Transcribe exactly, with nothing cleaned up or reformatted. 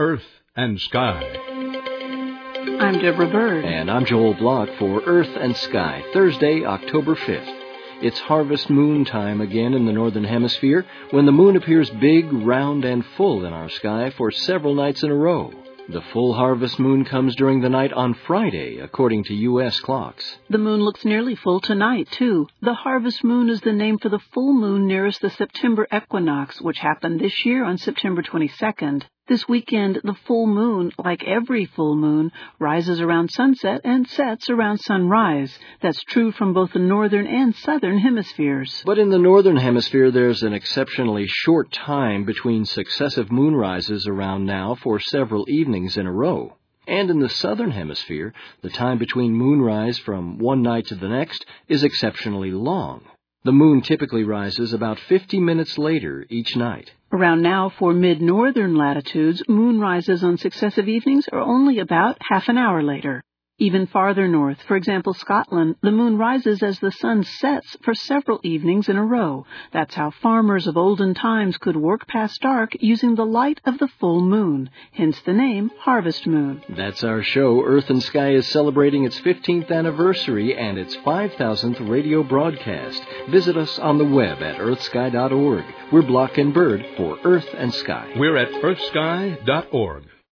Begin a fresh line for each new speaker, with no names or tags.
Earth and Sky.
I'm Deborah Bird.
And I'm Joel Block for Earth and Sky, Thursday, October fifth. It's harvest moon time again in the Northern Hemisphere, when the moon appears big, round, and full in our sky for several nights in a row. The full harvest moon comes during the night on Friday, according to U S clocks.
The moon looks nearly full tonight, too. The harvest moon is the name for the full moon nearest the September equinox, which happened this year on September twenty-second. This weekend, the full moon, like every full moon, rises around sunset and sets around sunrise. That's true from both the northern and southern hemispheres.
But in the northern hemisphere, there's an exceptionally short time between successive moonrises around now for several evenings in a row. And in the southern hemisphere, the time between moonrise from one night to the next is exceptionally long. The moon typically rises about fifty minutes later each night.
Around now, for mid-northern latitudes, moon rises on successive evenings are only about half an hour later. Even farther north, for example Scotland, the moon rises as the sun sets for several evenings in a row. That's how farmers of olden times could work past dark using the light of the full moon, hence the name Harvest Moon.
That's our show. Earth and Sky is celebrating its fifteenth anniversary and its five thousandth radio broadcast. Visit us on the web at earth sky dot org. We're Block and Bird for Earth and Sky.
We're at earth sky dot org.